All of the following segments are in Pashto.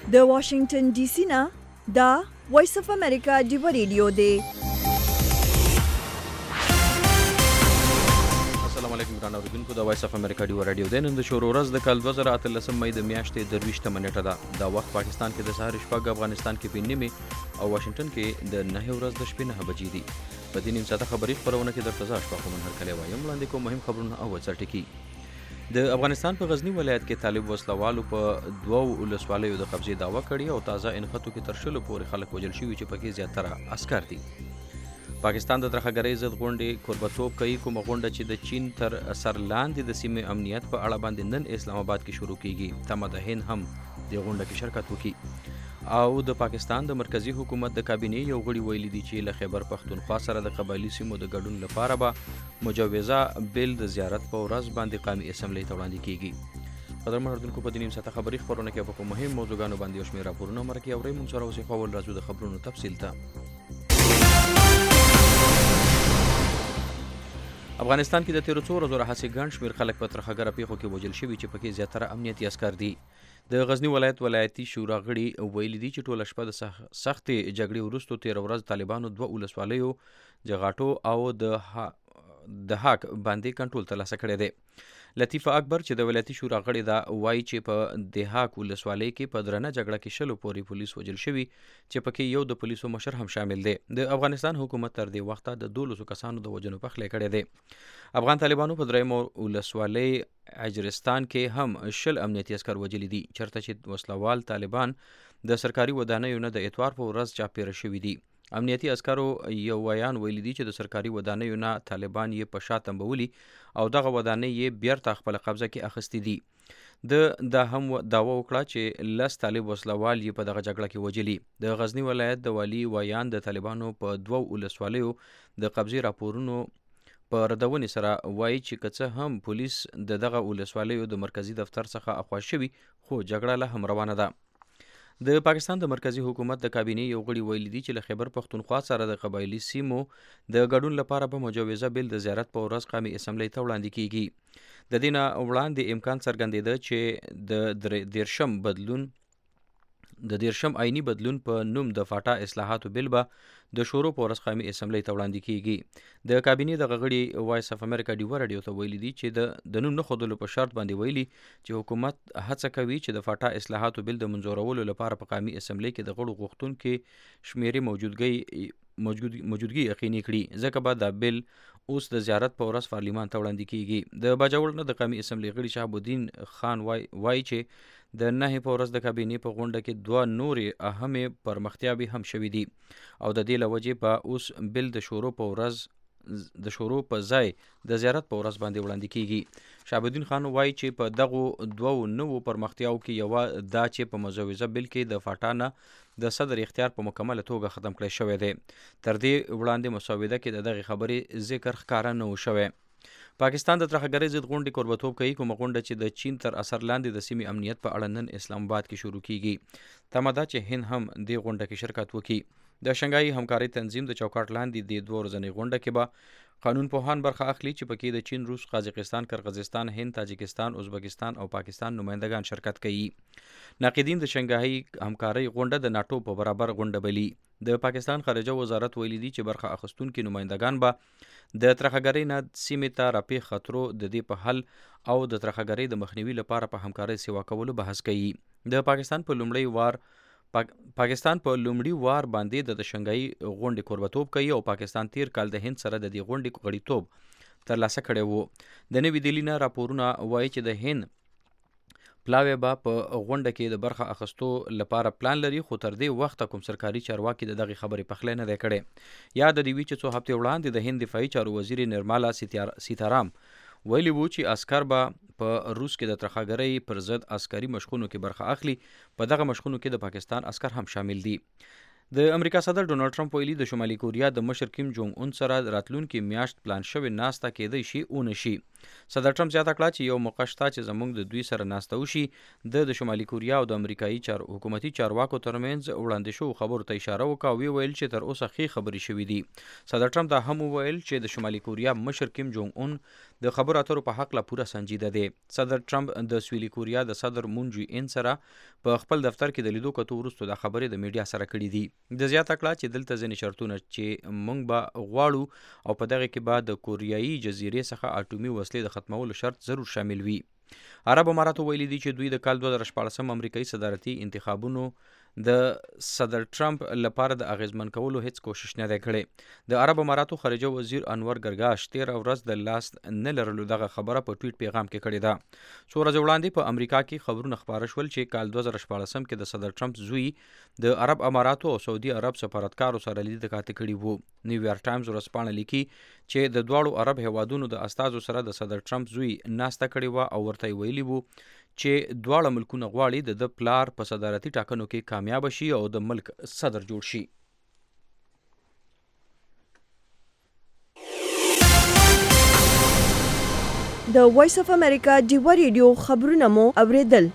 د واشنگټن ډي سي نه دا وایس اف امریکا ډیو ریډیو دی. السلام علیکم ګران اوریدونکو، د وایس اف امریکا ډیو ریډیو دی. نن د شروع ورځ د کال 2013 مې د میاشتې 23 منټه ده. دا وخت پاکستان کې د سهار شپږ، افغانستان کې 5 او واشنگټن کې د 9 ورځ د شپې 9 بجې دي. په دې نیم ساعته خبري خبرونه کې درته زه اشفاق منهر کلی وایم. وړاندې کوم مهم خبرونه او څرټکی. د افغانستان په غزنی ولایت کې طالب وسلوالو په 2 ولسوالیو د قبضې دعوه کړې او تازه انخطو کې تر شلو پورې خلک وژل شوي چې پکې زیاتره عسکر دي. پاکستان د ترهګرۍ ضد غونډې کوربتوب کوي. کومه غونډه چې د چین تر اثر لاندې د سیمې امنیت په اړه باندې نن اسلام آباد کې شروع کیږي. تمه ده هند هم د غونډه کې شرکت وکړي. او د پاکستان د مرکزی حکومت د کابینې یو غړي ویلي دي چې له خیبر پختونخوا سره د قبایلی سیمو د ګډون لپاره به مجوزه بل د زیارت په ورځ باندې قومي اسمبلی ته وړاندې کیږي. قدرمن اردوونکو، په دې نیم ساعته خبري خبرونه کې په مهم موضوعګانو باندې یو شمېر راپورونه مرکه اوري. موږ سره اوسې خپل راځو د خبرونو تفصیل ته. افغانستان کې د 13 ورځو راهیسې ګڼ شمېر خلک په ترهګره پیښو کې وژل شوي چې پکې زیاتره امنیتي عسکر دي. د غزنی ولایتي شورا غړي ویلي دي چې ټوله شپه د سختې جګړې وروسته 13 ورځ طالبانو 2 ولسوالیو جغاټو او د حق باندې کنټرول ترلاسه کړی دی. لطیفه اکبر چې د ولایتي شورا غړي دا وایي چې په دهاک ولسوالۍ کې په درنه جګړه کې شلو پورې پولیس وژل شوي چې پکې یو د پولیسو مشر هم شامل دی. د افغانستان حکومت تر دې وخته د 12 کسانو د وژنو پخلی کړی دی. افغان طالبانو په درېیمه ولسوالۍ اجرستان کې هم 10 امنیتي عسکر وژلي دي، چېرته چې وسلوال طالبان د سرکاري ودانیو نه د اتوار په ورځ چاپېره شوي دي. امنیتي عسکرو یو ویان ویلي دي چې د سرکاري ودانیو نه طالبان یې په شا تنبولي او دغه ودانۍ یې بیرته خپل قبضه کې اخیستې دي. دا هم دعوه وکړه چې 10 طالب وسلوال یې په دغه جګړه کې وژلي. د غزنی ولایت د والي ویان د طالبانو په 2 ولسوالیو د قبضې راپورونو په ردونې سره وایي چې که څه هم پولیس د دغه ولسوالیو د مرکزی دفتر څخه اخوا شوي، خو جګړه لا هم روانه ده. د پاکستان د مرکزی حکومت د کابینې یو غړي ویلي دي چې له خیبر پختونخوا سره د قبایلی سیمو د ګډون لپاره به مجوزه بل د زیارت په ورځ قومي اسمبلی ته وړاندې کیږي. د دې نه وړاندې امکان څرګندېده چې د 13 آئینی بدلون په نوم د فاټا اصلاحاتو بل به د شورو په ورځ قومي اسمبلی ته وړاندې کیږي. د کابینې د غړي وایس اف امریکا ډیو رادیو ته ویلي دي چې د نوم نه خودلو په شرط باندې ویلي چې حکومت هڅه کوي چې د فاټا اصلاحاتو بل د منځورولو لپاره په قومي اسمبلی کې د غړو غوښتونکو شمیرې موجودګي یقیني کړي، ځکه به دا بل اوس د زیارت په ورځ پارلیمان ته وړاندې کیږي. د باجوړ نه د قومي اسمبلی غړي شهاب الدین خان وایي چې د 9 په ورځ د کابینې په غونډه کې 2 نورې اهمې پرمختیاوې هم شوې دي او د دې لوجې په اوس بل د شورو په ځای د زیارت په ورځ باندې وړاندې کیږي. شهاب الدین خان وایي چې په دغه 2 نوو پرمختیاو کې یو دا چې په مجوزه بل کې د فاټا نه د صدر اختیار په مکمله توګه ختم کړی شوی دی. تر دې وړاندې مسوده کې دغه خبرې ذکر ښکاره نه و شوی. پاکستان د ترهګرۍ ضد غونډې کوربتوب کوي. کومه غونډه چې د چین تر اثر لاندې د سیمې امنیت په اړه نن اسلام آباد کې شروع کیږي. تمه ده چې هند هم دې غونډه کې شرکت وکړي. د شنګای همکاري تنظیم د چوکاټ لاندې د 2 ورځنۍ غونډه کې به قانون پوهان برخه اخلي چې پکې د چین، روس، قازقستان، قرغیزستان، هند، تاجکستان، ازبکستان او پاکستان نمائندگان شرکت کوي. ناقدین د شنګای همکاري غونډه د ناتو په برابر غونډه بلی. د پاکستان خارجه وزارت ویلي دي چې برخه اخیستونکو نمائندگان به د ترهګرۍ نه سیمې ته رافع خطرو د دې په حل او د ترهګرۍ د مخنیوي لپاره په همکارۍ سیوا کولو بحث کوي. د پاکستان په لومړي وار باندې د شنګای غونډې کوربتوب کوي او پاکستان تیر کال د هند سره د دې غونډې غړیتوب ترلاسه کړی وو. د نوې دهلی نه راپورونه وایي چې د هند پلاوی به په غونډه کې د برخه اخیستو لپاره پلان لري، خو تر دې وخته کوم سرکاري چارواکي د دغه خبرې پخلی نه دی کړی. یاد د دې وی چې څو هفته وړاندې د هند دفاعي چارو وزیر نرمالا سیتارام ویلي وو چې عسکر به په روس کې د ترهګرۍ پر ضد عسکري مشقونو کې برخه اخلي. په دغه مشقونو کې د پاکستان عسکر هم شامل دي. د امریکا صدر ډونالد ټرمپ ویلي د شمالي کوریا د مشر کیم جونګ اون سره راتلونکي میاشت پلان شوی ناسته کېدای شي ونه شي. صدر ټرمپ زیاته کړه چې یو موقع شته چې زموږ د دوی سره ناسته وشي. د شمالي کوریا او د امریکایي حکومتي چارواکو ترمنځ وړاندې شو خبرو ته اشاره وکړه او ویل چې تر اوسه ښې خبرې شوې دي. صدر ټرمپ دا هم وویل چې د شمالي کوریا مشر کیم جونګ اون د خبرو اترو په حق لا پوره سنجیده دی. صدر ټرمپ د سویلي کوریا د صدر مون جی ان سره په خپل دفتر کې د لیدو کتو وروسته د خبرې د میډیا سره کړې دي. د زیاته کړه چې دلته ځینې شرطونه چې موږ به غواړو او په دغه کې به د کوریایي جزیرې څخه اټومي وسلې د ختمولو شرط ضرور شامل وي. عرب اماراتو ویلي دي چې دوی د کال 2014 امریکایي صدارتي انتخابونو د صدر ټرمپ لپاره د اغیزمن کولو هیڅ کوشش نه دی کړی. د عرب اماراتو خارجه وزیر انور ګرګاش 13 ورځ د لاس نه لرلو دغه خبره په ټویټ پیغام کې کړې ده. څو ورځې وړاندې په امریکا کې خبرونه خپاره شول چې کال 2014 کې د صدر ټرمپ زوی د عرب اماراتو او سعودي عرب سفارتکارو سره لید کاته کړي وو. نیویارک ټایمز ورځپاڼه لیکي چې د دواړو عرب هیوادونو د استازو سره د صدر ټرمپ زوی ناسته کړې وه او ورته ویلي وو چې دواړه ملکونه غواړي د پلار په صدارتي ټاکنو کې کامیاب شي او د ملک صدر جوړ شي. د وایس اف امریکا ډیوا ریډیو خبرونه مو اوریدل.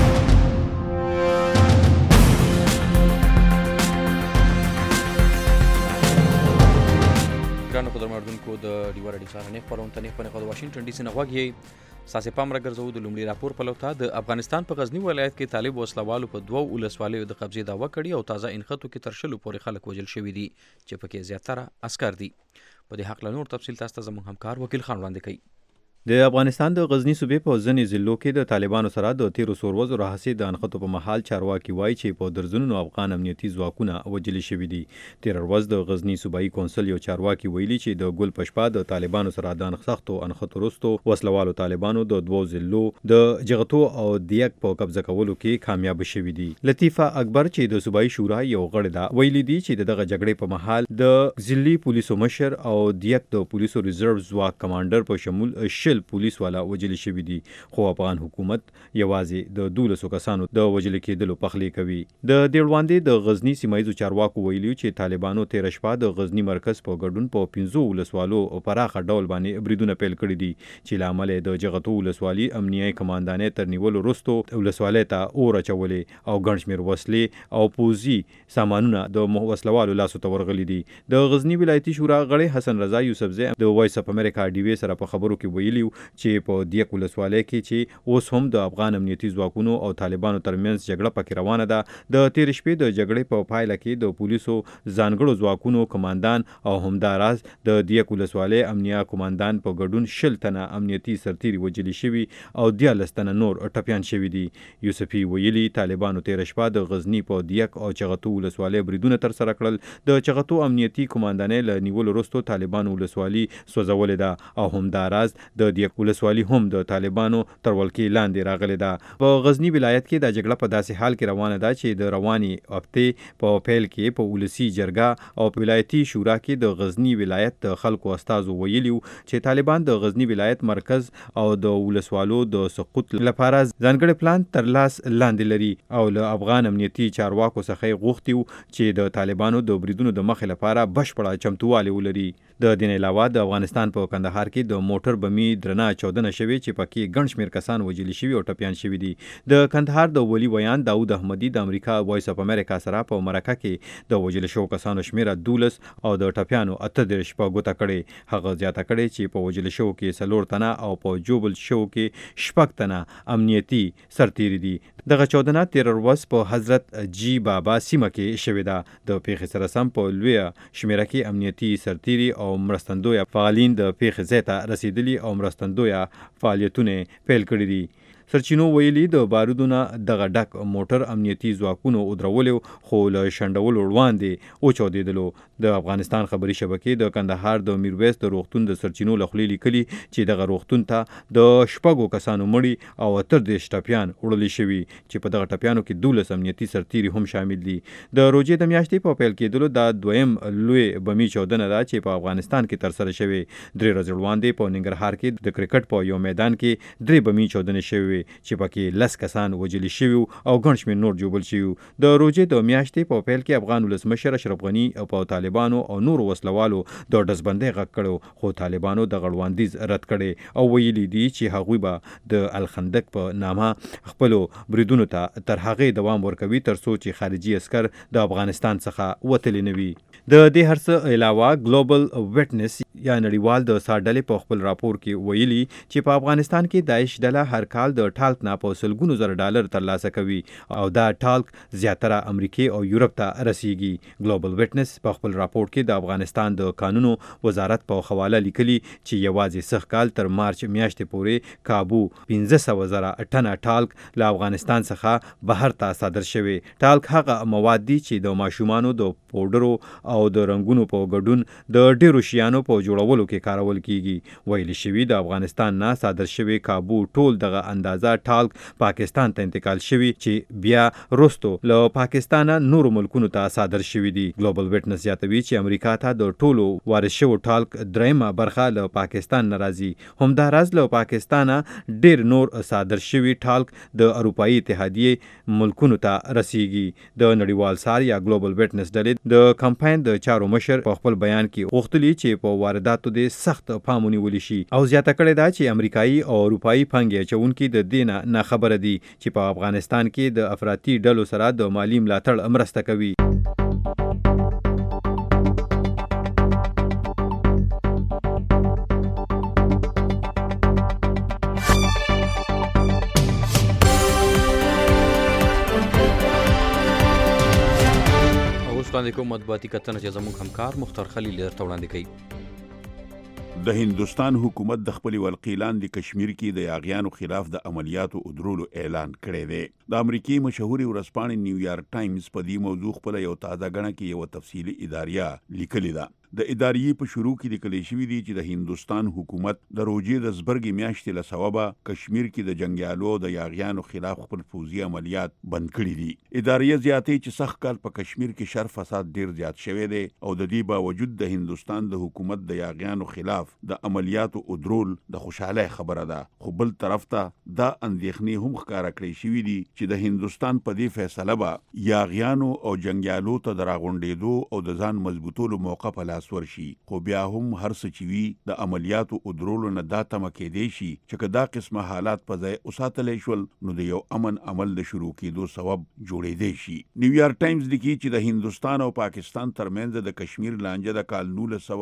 ګرانو قدرمنونکو د ډیوا ریډیو سره نه خبرونه تنه په واشنگټن ډي سي نه غواګي ساسې پام راګرځو. د لومړي راپور په لوتا د افغانستان په غزنی ولایت کې طالب وسلوالو په 2 ولسوالیو د قبضې دعوه کړې او تازه انخطو کې تر شلو پورې خلک وژل شوي دي چې پکې زیاتره عسکر دي. په دې حق له نور تفصیل تاسو ته زموږ همکار وکیل خان وړاندې کوي. د افغانستان د غزنی صوبې په ځینې ضلعو کې د طالبانو سره د تیرو سوروزو راهیسې د انخطو په مهال چارواکي وایي چې په درزونو افغان امنیتي ځواکونه وژل شوي دي. تیر ورځ د غزنی صوبایي کونسل یو چارواکي ویلي چې د ګل پشپا د طالبانو سره د سختو انخطو وروسته وسلوالو طالبانو د 2 ضلعو د جغتو او دیک په قبضه کولو کې کامیاب شوي دي. لطیفه اکبر چې د صوبایي شورا یو غړی ده ویلي دي چې دغه جګړې په مهال د ضلعي پولیسو مشر او دیک د پولیسو ریزرو ځواک کمانډر په شمول شل پولیس والا وجل شوی دي، خو افغان حکومت یوازې د 12 کسانو د وجل کېدلو پخلی کوي. د دیړواندې د غزنی سیمایي چارواکو ویلي چې طالبانو 13 شپه د غزنی مرکز په ګډون په 15 ولسوالو او پراخه ډول باندې بریدونه پیل کړي دي چې لامل د جغتو ولسوالي امنیتي کمانډانې تر نیولو وروسته ولسوالۍ ته اور اچولې او ګڼشمیر وسلې او پوزي سامانونه د وسلوالو لاسو ته ورغلي دي. د غزنی ولایتي شورا غړی حسن رضا یوسفزی د وایس اف امریکا ډي وی سره په خبرو کې ویلي چې په دیک ولسوالۍ کې چې اوس هم د افغان امنیتي ځواکونو او طالبانو ترمنځ جګړه پکې روانه ده. د 13 شپې د جګړې په پایله کې د پولیسو ځانګړو ځواکونو کمانډان او همداراز د دیک ولسوالۍ امنیه کمانډان په ګډون 10 تنه امنیتي سرتیري وژل شوي او 14 تنه نور ټپیان شوي دي. یوسفي ویلي طالبانو 13 شپه د غزنی په دیک او چغتو ولسوالۍ بریدونه تر سره کړل. د چغتو امنیتي کمانډانې له نیولو وروسته طالبانو ولسوالي سوځولې ده او همداراز د دیک ولسوالي هم د طالبانو تر ولکې لاندې راغلې ده. په غزنی ولایت کې د جګړه په داسې حال کې روانه ده چې د رواني هفته په پیل کې په ولسی جرګه او په ولایتي شورا کې د غزنی ولایت د خلکو استازو ویلي چې طالبان د غزنی ولایت مرکز او د ولسوالو د سقوط لپاره ځانګړي پلان تر لاس لاندې لري او له افغان امنیتي چارواکو څخه غوښتي چې د طالبانو د بریدونو د مخې لپاره بشپړه چمتووالی ولري. د دې علاوه د افغانستان په کندهار کې د موټر بمي درنه 14 شوي چې پکې ګڼ شمېر کسان وژل شوي او ټپیان شوي دي. د کندهار د ولی ویان داود احمدي د امریکا وایس اف امریکا سره په مرکه کې د وژل شوو کسانو شمېره 12 او د ټپیانو 18 په ګوته کړي. هغه زیاته کړي چې په وژل شوو کې 4 تنه او په جوبل شوو کې 6 تنه امنیتي سرتیري دي. دغه 14 13 ورځ په حضرت جی بابا سیمه کې شوې ده. د پیښې سره سم په لویه شمېره کې امنیتي سرتیري او مرستندوی فعالین د پیښې ځای ته رسیدلي او مرستندوی فعالیتونه پیل کړي دي. سرچینو ویلي د بارودونه دغه ډک موټر امنیتي ځواکونو ودرولو خو له شنډولو وړاندې اوچودېدلو. د افغانستان خبري شبکې د کندهار د میرویس د روغتون د سرچینو لخوا لیکلي چې دغه روغتون ته د 6 کسانو مړي او 18 ټپیان وړل شوي چې په دغه ټپیانو کې 12 امنیتي سرتیري هم شامل دي. د روزې د میاشتې په پیل کېدلو دا دویم لوی بمي چودنه ده چې په افغانستان کې تر سره شوې. 3 ورځې وړاندې په ننګرهار کې د کرکټ په یو میدان کې 3 بمي چودنې شوې شوې چې پکې 10 کسان وژل شوي او ګڼ شمېر نور ژوبل شوي. د روژې د میاشتې په پیل کې افغان ولسمشر اشرف غني په طالبانو او نورو وسلوالو د ډزبندۍ غږ کړو، خو طالبانو د غړوندیز رد کړي او ویلي دي چې هغوی به د الخندق په نامه خپلو بریدونو ته تر هغې دوام ورکوي تر څو چې خارجي عسکر د افغانستان څخه وتلي نه وي. د دې هر څه علاوه ګلوبل ویټنس یا نړیوال د سار ډلې په خپل راپور کې ویلي چې په افغانستان کې داعش ډله هر کال د ټالک نه په سلګونو زره ډالر ترلاسه کوي او دا ټالک زیاتره امریکا او یورپ ته رسیږي. ګلوبل ویټنس په خپل راپور کې د افغانستان د قانونو وزارت په حواله لیکلي چې یوازې سږ کال تر مارچ میاشتې پورې کابو 15,000 ټنه ټالک له افغانستان څخه بهر ته صادر شوی. ټالک هغه مواد دي چې د ماشومانو د پوډرو او د رنګونو په ګډون د ډیرو شیانو په جوړولو کې کارول کیږي. ویل شوی د افغانستان نه صادر شوی کابو ټول دغه اندازه ټالک پاکستان ته انتقال شوی چې بیا وروستو له پاکستانه نورو ملکونو ته صادر شوی دي. ګلوبل ویټنس زیاتوي چې امریکا ته د ټولو وارد شوو ټالک دریمه برخه له پاکستان نه راځي. همداراز له پاکستانه ډیر نور صادر شوی ټالک د اروپایي اتحادیې ملکونو ته رسیږي. د نړیوال سار یا ګلوبل ویټنس ډلې د کمپاین د چارو مشر په خپل بیان کې غوښتلي چې په وارداتو د سخت پام ونیول شي او زیاته کړې ده چې امریکایي او اروپایي پانګې اچونکي د دې نه خبره دي چې په افغانستان کې د افراطي ډلو سره د مالی ملاتړ مرسته کوي. وړاندې کوم مطبوعاتي کتنه چې زموږ همکار مختار خلیل درته وړاندې کوي. د هندوستان حکومت د خپل ولقي لاندې کشمیر کې د یاغیانو خلاف د عملیاتو ادرولو اعلان کړی دی. د امریکای مشهوري ورځپاڼې نیویارک ټایمز په دې موضوع خپل یو تازه غڼه کې یو تفصیلي اداریه لیکلې ده. د اداریې په شروع کې لیکل شوی دی چې د هندوستان حکومت د روژې د زبرګي میاشتې له سببه کشمیر کې د جنگیالو د یاغیانو خلاف خپل پوځي عملیات بند کړي دي. اداریې زیاتې چې سخت کال په کشمیر کې شر فساد ډیر زیات شوی دی او د دې باوجود د هندوستان د حکومت د یاغیانو خلاف د عملیاتو ادرول د خوشاله خبره ده. خو بل طرف ته دا اندېښنې هم ښکارا کړې شوې دي چې د هندوستان په دې فیصله به یاغیانو او جنگیالو ته د راغونډېدو او د ځان مضبوطولو موقع په لاس ورشي. خو بیا هم هر څه چې وي د عملیاتو ادرولو نه دا تمه کېدی شي چې که دا قسمه حالات په ځای وساتلی شول نو د یو امن عمل د شروع کېدو سبب جوړېدی شي. نیویارک ټایمز لیکي چې د هندوستان او پاکستان ترمنځ د کشمیر لانجه د کال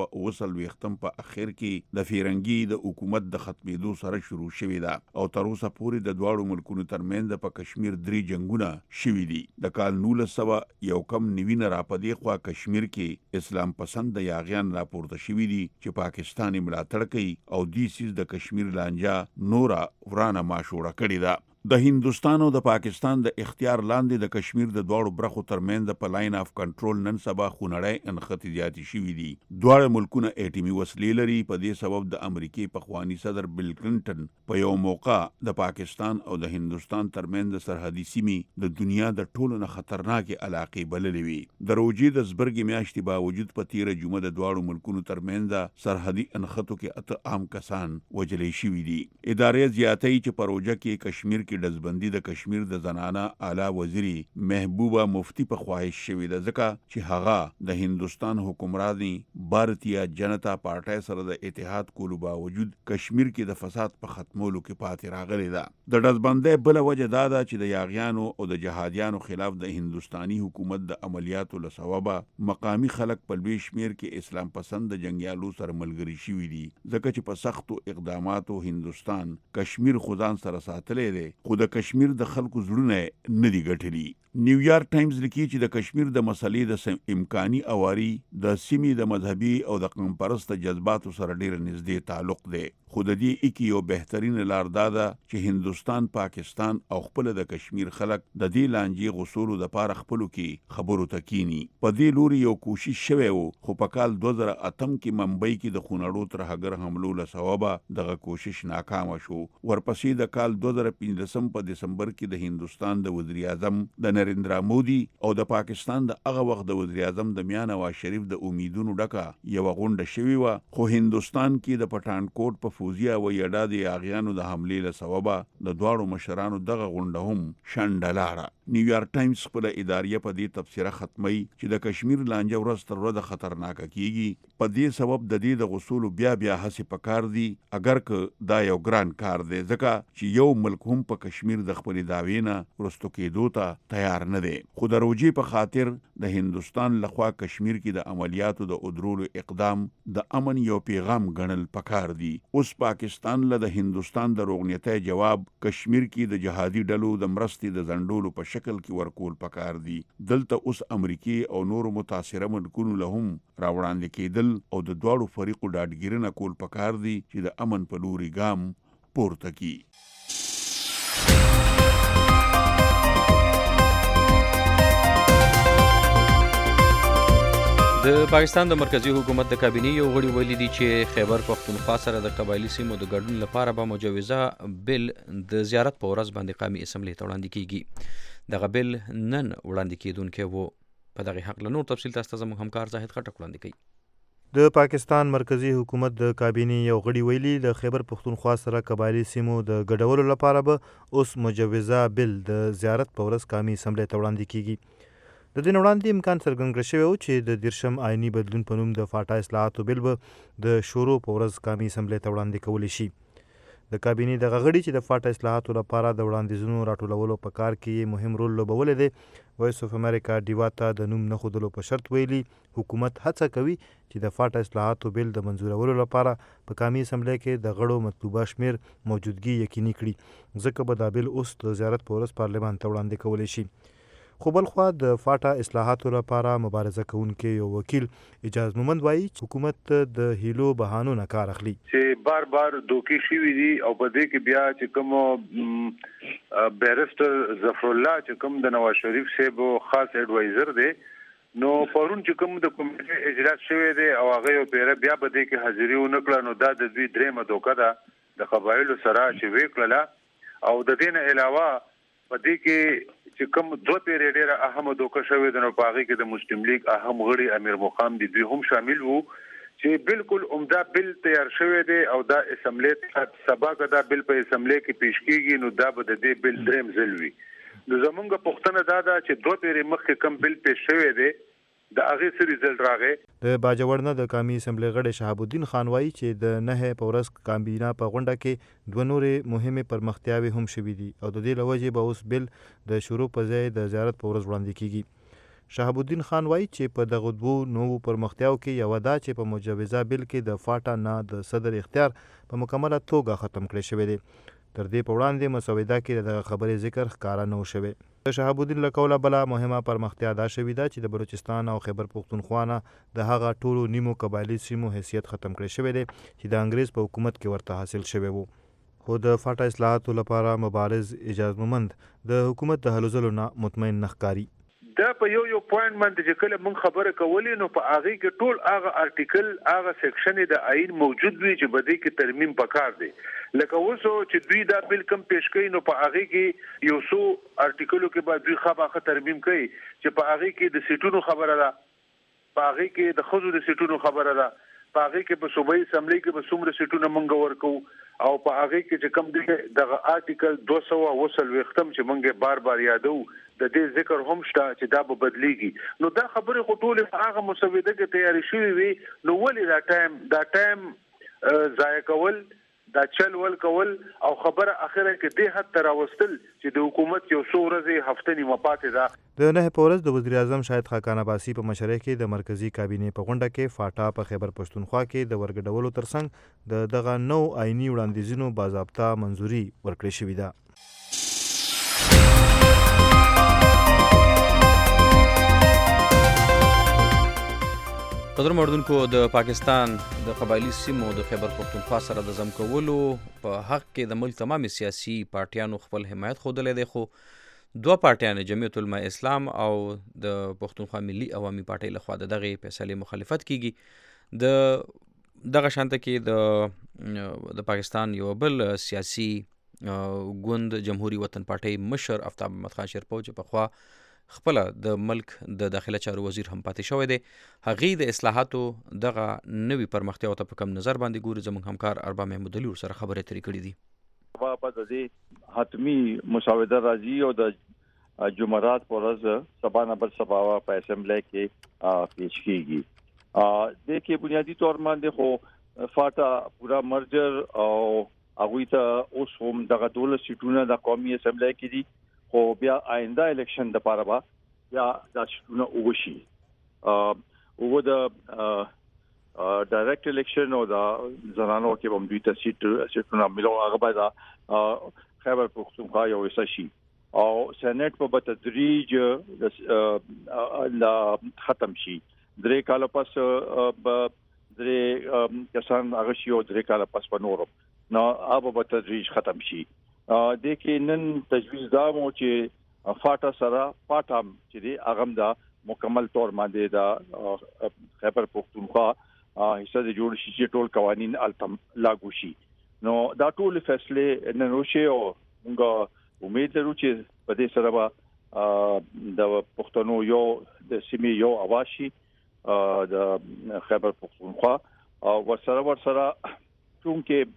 1939 په اخر کې د فیرنګي د حکومت د ختمېدو سره شروع شوې ده او تر اوسه پورې د دواړو ملکونو ترمنځ په کشمیر 3 جنگونه شوي دي. د کال 1991 نه راپدې خوا کشمیر کې اسلام پسند یاغیان راپورته شوي دي چې پاکستان ملاتړ کوي او دې سیس د کشمیر لانجه نورا ورانه ماشوړه کړې ده. د هندوستان او د پاکستان د اختیار لاندې د کشمیر د دواړو برخو ترمنځ په لاین اف کنټرول نن سبا خونړی انخطې زیاتې شوي دي. دواړه ملکونه اټومي وسلې لري. په دې سبب د امریکای پخوانی صدر بیل کلینټن په یو موقع د پاکستان او د هندوستان ترمنځ سرحدي سیمې د دنیا د ټولو نه خطرناکې علاقې بللې وي. د روژې د زبرګي میاشتې باوجود په تیره جمعه د دواړو ملکونو ترمنځ سرحدي انخطو کې 8 عام کسان وژل شوي دي. ادارې زیاتې چې په روژه کې کشمیر کې ډزبندي د کشمیر د زنانه اعلی وزیری محبوبه مفتی په خواهش شوې ده ځکه چې هغه د هندوستان حکمرانی بھارتیا جنتا پارټۍ سره د اتحاد کولو باوجود کشمیر کې د فساد په ختمولو کې پاتې راغلې ده. د ډزبندۍ بل وجه دا ده چې د یاغیانو او د جهادیانو خلاف د هندوستاني حکومت د عملیاتو له سببه مقامی خلک په لوی شمیر کې اسلام پسند جنگیالو سره ملګري شوي دي ځکه چې په سختو اقداماتو هندوستان کشمیر خودان سره ساتلې ده خو د کشمیر د خلکو زړونه نه دي ګټلي. نیویارک ټایمز لیکي چې د کشمیر د مسلې د امکاني اواري د سیمې د مذهبي او د قوم پرست جذباتو سره ډیر نږدې تعلق دی. خو د دې اکی یو بهترین لار دا ده چې هندوستان، پاکستان او خپل د کشمیر خلک د دې لانجې غوسولو د پاره خپلو کې خبرو تکینی. په دې لوري یو کوشش شوی وو خو په کال 2008 کې ممبئی کې د خونړو ترهګر حملو له سببه دغه کوشش ناکامه شو. ورپسې د کال 2015 14 په دسمبر کې د هندستان د وزیر اعظم د نریندرا مودي او د پاکستان د هغه وخت د وزیر اعظم د میاں نواز شریف د امیدونو ډکه یو غونډه شوې و، خو هندستان کې د پټانکوټ په فوزي او یډا د یاغیانو د حملې له سببه د دواړو مشرانو دغه غونډه هم شنډلاړه. نیویارک ټایمز خپل اداریه په دې تبصره ختمي چې د کشمیر لانجه ورځ تر ورځې خطرناک کیږي. په دې سبب د دې د غسول بیا هڅې پکار دي، اگر که دا یو ګران کار دی ځکه چې یو ملک هم په کشمیر د خپل داوی نه ورستو کېدو ته تیار نه دی. خو د روجي په خاطر د هندستان لخوا کشمیر کې د عملیاتو د ادرولو اقدام د امن یو پیغام ګڼل پکار دي. اوس پاکستان له د هندستان د روغنیتۍ جواب کشمیر کې د جهادي ډلو د مرستې د زندولو په شکل کې ورکول پکار دي. دلته اوس امریکای او نور متاثره ملکونو له هم راوړاندې کېدل او د دواړو فریقو ډاډګیرنه کول پکار دي چې د امن په لوري ګام پورته کړي. د پاکستان د مرکزی حکومت د کابینې یو غړي ویلي دي چې خیبر پختونخوا سره د قبایلی سیمو د ګډون لپاره به مجوزه بل د زیارت په ورځ باندې قومي اسمبلی ته وړاندې کیږي. دغه بل نن وړاندې کیدونکې وو. په دغه حق له نور تفصیل تاسو ته زموږ همکار زاهد خټک وړاندې کوي. د پاکستان مرکزی حکومت د کابینې یو غړي ویلي د خیبر پختونخوا سره قبایلی سیمو د ګډولو لپاره به اوس مجوزه بل د زیارت په ورځ قومي اسمبلی ته وړاندې کیږي. د دې وړاندې امکان څرګند کړی شوی و چې د 13 آئینی بدلون په نوم د فاټا اصلاحاتو بل به د شورو په ورځ قومي اسمبلی ته وړاندې کولی شي. د کابینې دغه غړي چې د فاټا اصلاحاتو لپاره د وړاندیزونو راټولولو په کار کې مهم رول لوبولی دی، وایس اف امریکا ډیوا ته د نوم نه ښودلو په شرط ویلي حکومت هڅه کوي چې د فاټا اصلاحاتو بل د منظورولو لپاره په قومي اسمبلی کې د غړو مطلوبه شمیر موجودګي یقیني کړي، ځکه به دا بل اوس د زیارت په ورځ پارلمان ته وړاندې کولی شي. خو بلخوا د فاټا اصلاحاتو لپاره مبارزه کوونکی یو وکیل اجاز مومند وایي چې حکومت د هیلو بهانو نه کار اخلي، چې بار دوکې شوي دي او په دې کې بیا چې کوم بیرسټر ظفر الله چې کوم د نواز شریف صاحب خاص ایڈوایزر دی، نو پرون چې کوم د کمیټې اجلاس شوی دی او هغه یو پیره بیا په دې کې حاضري ونه کړه، نو دا د دوی درېمه دوکه ده د قبایلو سره چې وکړله. او د دې نه علاوه په دې کې چې کوم دوه پیری ډیره اهم دوکه شوې ده، نو په هغې کې د مسلم لیگ اهم غړي امیر مقام دي، دوی هم شامل وو چې بالکل عمده بل تیار شوی دی او دا اسمبلی سبا که دا بل په اسمبلی کې پیش کیږي نو دا به د دې بل دریم ځل وي. نو زمونږ پوښتنه دا ده چې دوه پیری مخکې کوم بل پیش شوی دی د هغې څه ریزلټ راغی. د باجوړ نه د قومي اسمبلی غړی شهاب الدین خان وایي چې د 9 په ورځ کابینه په غونډه کې دوه نورې مهمې پرمختیاوې هم شوي دي او د دې له وجې به اوس بل د شروع په ځای د زیارت په ورځ وړاندې کیږي. شهاب الدین خان وایي چې په دغه دوو نوو پرمختیاو کې یوه دا چې په مجوزه بل کې د فاټا نه د صدر اختیار په مکمله توګه ختم کړی شوی دی. تر دې په وړاندې مسوده کې دغه خبرې ذکر ښکاره نه و شوی. د شهاب الدین له قوله بله مهمه پرمختیا دا شوې ده چې د بلوچستان او خیبر پختونخوا نه د هغه ټولو نیمو قبایلي سیمو حیثیت ختم کړی شوی دی چې د انګریز په حکومت کې ورته حاصل شوی و. خو د فاټا اصلاحاتو لپاره مبارز اجاز مومند د حکومت د هلو ځلو نه مطمئن نه ښکاري. دا په یو پوینټ باندې چې کله موږ خبره کولې نو په هغې کې ټول هغه آرټیکل هغه سیکشن د آئین موجود وي چې په دې کې ترمیم پکار دی. لکه اوس چې دوی دا بل کم پیش کوي نو په هغې کې یو څو آرټیکلو کې به دوی خامخا ترمیم کوي چې په هغې کې د سیټونو خبره ده، په هغې کې د ښځو د سیټونو خبره ده، په هغې کې په صوبایي اسمبلی کې به څومره سیټونه موږ ورکوو او په هغې کې چې کوم دی دغه آرټیکل 240 چې موږ بار یادو د دې ذکر هم شته چې دا به بدلیږي. نو دا خبرې خو ټولې په هغه مسوده کې تیاری شوي وي، نو ولې دا ټایم ضایع کول، دا چل ول کول او خبره اخره کې دې حد ته راوستل چې د حکومت یو څو ورځې هفته نیمه پاتې ده. د 9 په ورځ د وزیر اعظم شاهد خاقان عباسي په مشرۍ کې د مرکزی کابینې په غونډه کې فاټا په خیبر پښتونخوا کې د ورګډولو ترڅنګ د دغه نو آئینی وړاندیزونو باضابطه منظوري ورکړې شوې ده. قدرمن اردوونکو، د پاکستان د قبایلی سیمو د خیبر پختونخوا سره د ضم کولو په حق کې د ملک تمامي سیاسي پارټیانو خپل حمایت ښودلی دی، خو دوه پارټیانې جمعیت علما اسلام او د پښتونخوا ملي عوامي پارټۍ لخوا د دغې فیصلې مخالفت کیږي. دغه شانته کې د پاکستان یو بل سیاسي ګوند جمهوریت وطن پارټۍ مشر آفتاب محمد خان شیرپو چې پخوا خپل د ملک د داخله چارو وزیر هم پاتې شوی دی، هغې د اصلاحاتو دغه نوي پرمختیاو ته په کم نظر باندې ګوري. زموږ همکار اربا محمود علي ورسره خبرې اترې کړې دي. په دې حتمی مساوده راځي او د جمعرات پر ورځ سبا نه بل سبا په اسمبلی کې پیش کیږي. د کې بنیادی تور باندې خو فاټا پورا مرجر او هغه ته اوس هم دغه 12 سیټونه د قومي اسمبلی کې دي، خو بیا آینده الیکشن د پاره با یا د شتونه وشي او د ډایرکټ الیکشن او د زنانو کې هم دوی ته سیټونه ملو هغه باید خیبر پختونخوا یو شي او سېنات په تدریج ختم شي. درې کال پس درې کسان هغه شي او درې کال پس په نورو نو هغه په تدریج ختم شي. د کې نن تجویز دا مو چې فاټا سره فاټام چې دی هغه دا مکمل تور باندې دا خیبر پختونخوا حصہ د جوړ شي چې ټول قوانين التم لاګو شي. نو دا ټول فیصله نن وشي او موږ امید لرو چې په دې سره به د پښتنو یو د سیمې یو اواشي د خیبر پختونخوا او ورسره چونکه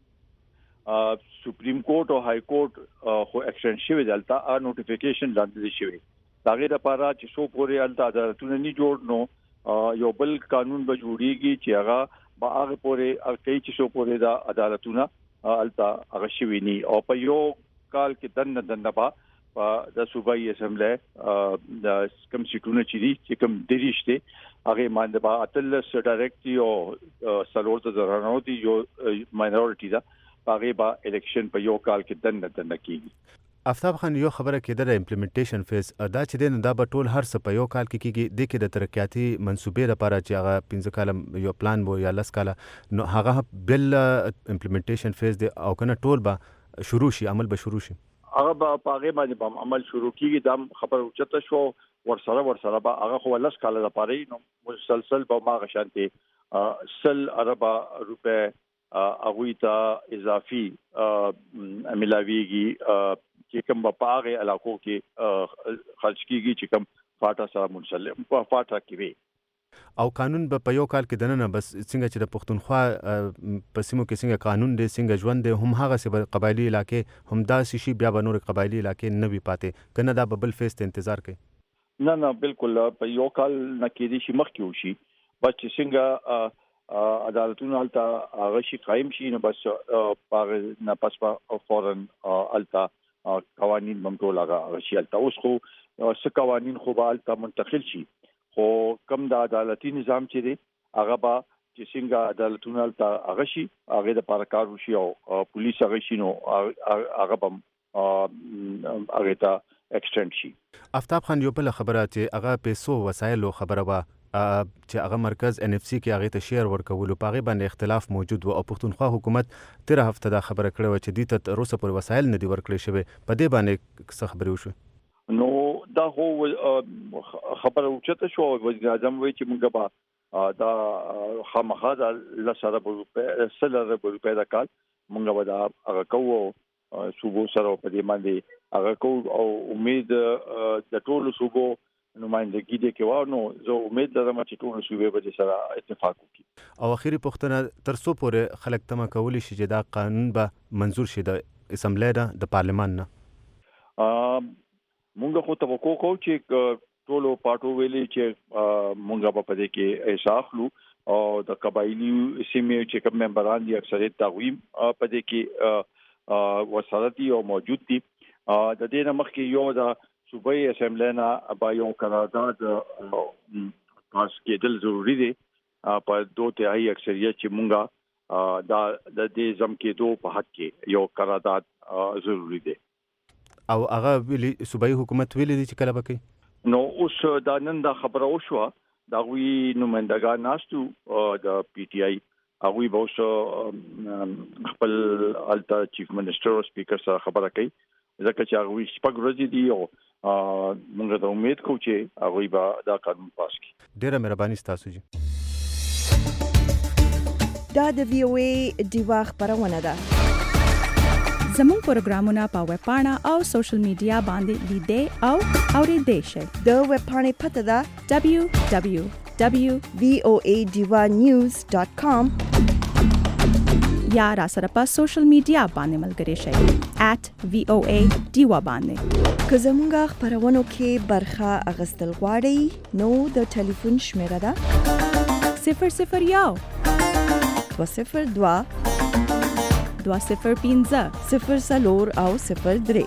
سپریم کورټ او های کورټ خو ایکسټند شوی دلته نوټیفیکیشن لاندې شوی داغه لپاره چې سو پورې الته عدالتونه نه جوړ نو یو بل قانون به جوړیږي چې هغه به هغه پورې کوي چې سو پورې دا عدالتونه الته هغه شوی ني او په یو کال کې دنه په د صوبایي اسمبلی د کم سیټونه چې کم دریشته هغه باندې با اتلس ډایرکټ او سلورت زرانو دي یو ماینورټي دا هغه با الیکشن په یو کال کې دنه کیږي. آفتاب خان یو خبره کېده د امپلیمنټیشن فیز دا چې دین دا به ټول هر څه په یو کال کې کیږي د کې د ترقیاتي منسوبې لپاره چې هغه 15 کال یو پلان وو یا 10 کال نو هغه بل امپلیمنټیشن فیز دی او کنه ټول به شروع شي عمل به شروع شي هغه به پاغه باندې عمل شروع کیږي دا خبر اوچته شو ورسره به هغه خو 10 کال لپاره نو مسلسل به ما غشانتي سل اربع روپے اغوی ته اضافي ملاويږي چې کوم په هغه علاقو کې خرج کیږي چې کوم فاټا سره منسلم په فاټا کې وي او قانون په یو کال کې دنه بس څنګه چې د پښتونخوا په سیمو کې څنګه قانون دی څنګه ژوند دی هم هغه سه قبایلی علاقې هم دا شي بیا به نور قبایلی علاقې نه وي پاتې کنه دا بل فیس ته انتظار کوي. نه بالکل په یو کال نه کې دي چې مخ کې وشي بس څنګه عدالتونه الته هغه شي قائم شي نو بس پاره نه پس فورن الته قوانين ممټول هغه شي الته اوس خو څه قوانين خو به الته منتقل شي خو کم د عدالتي نظام چې دی هغه به چې څنګه عدالتونه الته هغه شي هغه د پاره کار وشي او پولیس هغه شي نو هغه به هغه ته ایکسټند شي. آفتاب خان یو بل خبره چې هغه پیسو وسایلو خبره وا چې هغه مرکز ان اف سی کې هغه ته شیر ورکول په هغه باندې اختلاف موجود و او پښتونخوا حکومت تر هفته دا خبره کړې و چې د ته روسه پر وسایل نه دی ورکړې شوی په دې باندې څه خبرې وشو نو دا هو خبره اوچته شو وزیر اعظم وی چې موږ به دا خامخا د لسره په پیدا کال موږ به دا هغه کوو صوبو سره په دې باندې هغه کوو او امید د ټولو صوبو نمائندګي دې کې وانه زه امید لرم چې ټول صوبې به سره اتفاق وکړي او اخیری پښتنه تر څو پورې خلک تمه کولی شي چې دا قانون به منزور شي د اسمبلی د پارلمان نه مونږ خو توقع کوو چې ټولو پارټو ویلي چې مونږ په دې کې احساس لو او د قبایلی سیمې چې کوم ممبران دي اکثریت تقویم په دې کې وسارتي او موجود دي د دې نه مخکې یو د صوبایي اسمبلی نه با یو قرارداد پاس کېدل ضروری دی په 2/3 اکثریت چې مونږه د دې زم کېدو په حق کې یو قرارداد ضروری دی او هغه ویلي صوبایي حکومت ویلي دي چې کله وکړي نو اوس دا نن دا خبره وشوه دا وی نمائندګان ناستو د پی ټ آی هغه به اوس خپل الټا چیف منسٹر او سپیکر سره خبره کوي ځکه چې هغه شپږ ورځې دی او موږ ته امید کوو چې هغه به دا قانون پاس کړي. ډیره مهرباني ستاسو جی. دا د وی او ای ډیوا خبرونه ده. زموږ پروګرامونه په ویب پاڼه او سوشل میډیا باندې لیدئ او اورېدئ شئ. د ویب پاڼې پته ده www.voadivanews.com یا را سره په سوشل میډیا باندې ملګري شئ @VOA Diva باندې. که زموږ خبرونو کې برخه اخیستل غواړئ نو د ټلیفون شمیره ده 001 202 205 04 او 03.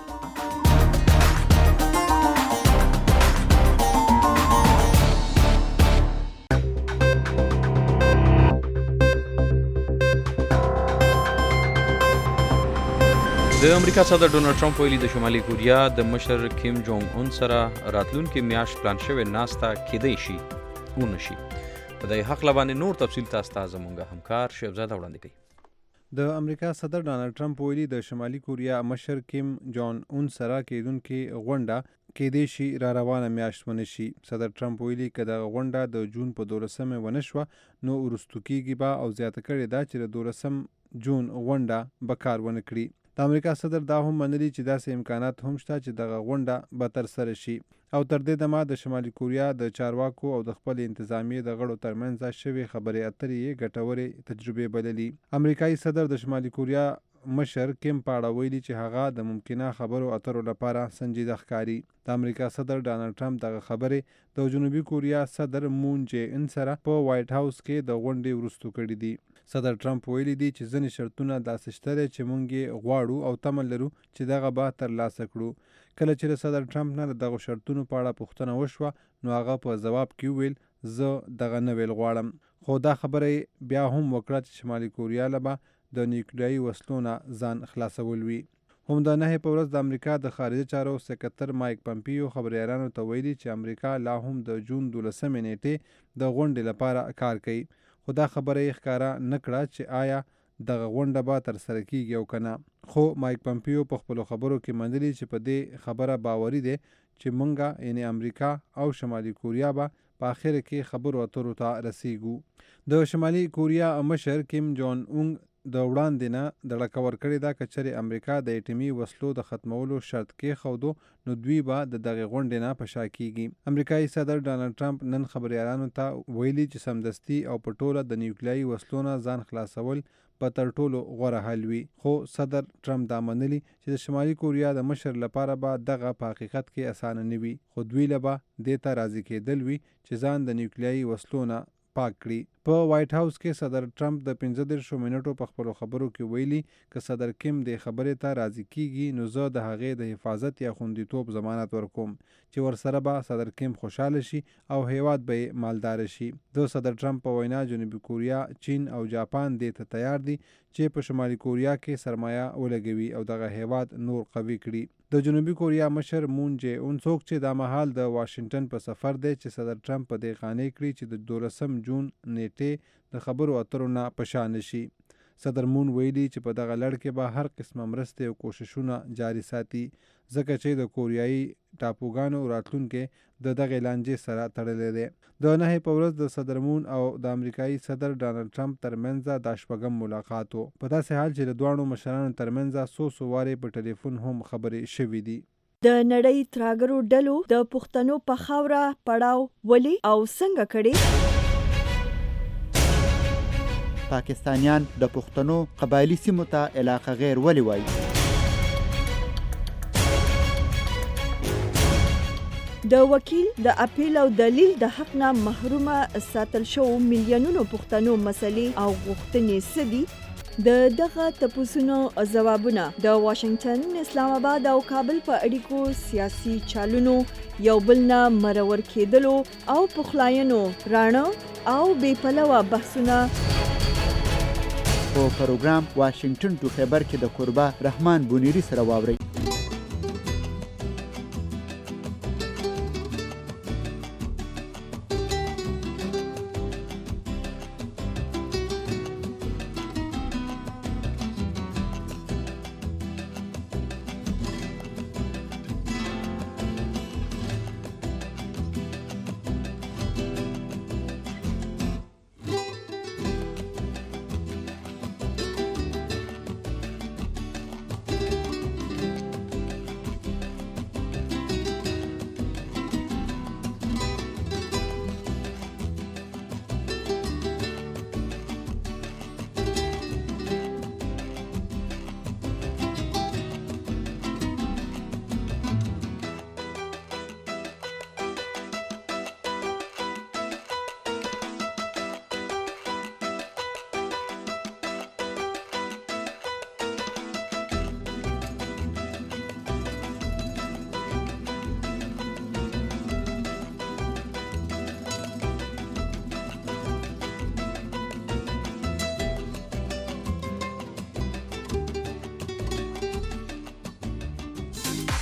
د امریکا صدر ډونالد ټرمپ ویلي د شمالي کوریا د مشر کیم جونګ اون سره راتلونکي میاشت پلان شوی ناستا کېدای شي ونشي. په دې حق باندې نور تفصیل تاسو ته زموږ همکار شهزاد وړاندې کوي. د امریکا صدر ډونالد ټرمپ ویلي د شمالي کوریا مشر کیم جون اون سره کېدونکې غونډه کېدای شي را روانه میاشت ونشي. صدر ټرمپ ویلي که دغه غونډه د جون په 12 ونه شوه نو وروستو کېږي به او زیاته کړې ده چې د 12 جون غونډه به کار ونه کړي. د امریکا صدر دا هم منلي چې داسې امکانات هم شته چې دغه غونډه به ترسره شي او تر دې دمه د شمالي کوریا د چارواکو او د خپل انتظامیې د غړو ترمنځ شوې خبرې اترې یې ګټورې تجربې بللي. امریکایي صدر د شمالي کوریا مشر کیم په اړه ویلي چې هغه د ممکنه خبرو اترو لپاره سنجیده ښکاري. د امریکا صدر ډونالد ټرمپ دغه خبرې د جنوبي کوریا صدر مون جې ان سره په وایټ هاوس کې د غونډې وروستو کړي دي. صدر ټرمپ ویلي دي چې ځینې شرطونه داسې شته چې موږ یې غواړو او تمه لرو چې دغه به ترلاسه کړو. کله چې صدر ټرمپ نه دغه شرطونو په اړه پوښتنه وشوه نو هغه په ځواب کې ویل زه دغه نه ویل غواړم، خو دا خبره بیا هم وکړه چې شمالي کوریا له به د نیوکلیري وسلو نه ځان خلاصول وي. هم د 9 په ورځ د امریکا د خارجه چارو سکرتر مایک پمپیو خبریالانو ته ویلي چې امریکا لا هم د جون 12 نیټې د غونډې لپاره کار کوي، خو دا خبره یې ښکاره نه کړه چې آیا دغه غونډه به ترسره کیږي او که نه. خو مایک پمپیو په خپلو خبرو کې منلي چې په دې خبره باوري دی چې مونږه یعنې امریکا او شمالي کوریا به په آخر کې خبرو اترو ته رسیږو. د شمالي کوریا مشر کیم جون اون د وړاندې نه دړکه ورکړې ده که چېرې امریکا د اټومي وسلو د ختمولو شرط کېښودو نو دوی به د دغې غونډې نه په شا کېږي. امریکایي صدر ډونالد ټرمپ نن خبریالانو ته ویلي چې سمدستي او په ټوله د نیوکلیري وسلو نه ځان خلاصول په تر ټولو غوره حل وي. خو صدر ټرمپ دا منلي چې د شمالي کوریا د مشر لپاره به دغه په حقیقت کې اسانه نه وي، خو دوی له به دې ته راضي کېدل وي چې ځان د نیوکلیري وسلو نه پاک کړي. په وایټ هاوس کې صدر ټرمپ د 15 منټو په خپلو خبرو کې ویلي که صدر کیم د خبرې ته راضي کیږي نو زه د هغې د حفاظت یا خوندیتوب ضمانت ورکوم چې ورسره به صدر کیم خوشحاله شي او هیواد به مالدار شي. د صدر ټرمپ په وینا جنوبي کوریا، چین او جاپان دې ته تیار دي چې په شمالي کوریا کې سرمایه ولګوي او دغه هیواد نور قوي کړي. د جنوبي کوریا مشر مون جې اون څوک چې دا مهال د واشنگټن په سفر دی چې صدر ټرمپ په دې قانع کړي چې د 12 جون نیټې د خبرو اترو نه په شا نشي. صدر مون ویلي چې په دغه لړ کې به هر قسمه مرستې او کوششونه جاري ساتي ځکه چې د کوریایي ټاپوګانو راتلونکي د دغې لانجې سره تړلی دی. د 9 په ورځ د صدر مون او د امریکایي صدر ډونالد ټرمپ ترمنځ دا شپږم ملاقات و، په داسې حال چې د دواړو مشرانو ترمنځ څو وارې په ټلیفون هم خبرې شوې دي. د نړۍ تراګرو ډلو د پښتنو په خاوره پړاو ولې او څنګه کړي؟ پاکستانیان د پښتنو قبایلی سیمو ته علاقه غیر ولې وایي؟ د وکیل د اپیل او دلیل د حق نه محرومه ساتل شو میلیونونو پښتنو مسلې او غوښتنې څه دي؟ د دغه تپوسونو ځوابونه د واشنگټن، اسلام آباد او کابل په اړیکو سیاسي چالونو یو بل نه مرور کېدلو او پخلاینو راڼه او بې پلوه بحثونه په پروګرام واشنگټن ټو خیبر کې د قربا رحمان بونیری سره واورئ.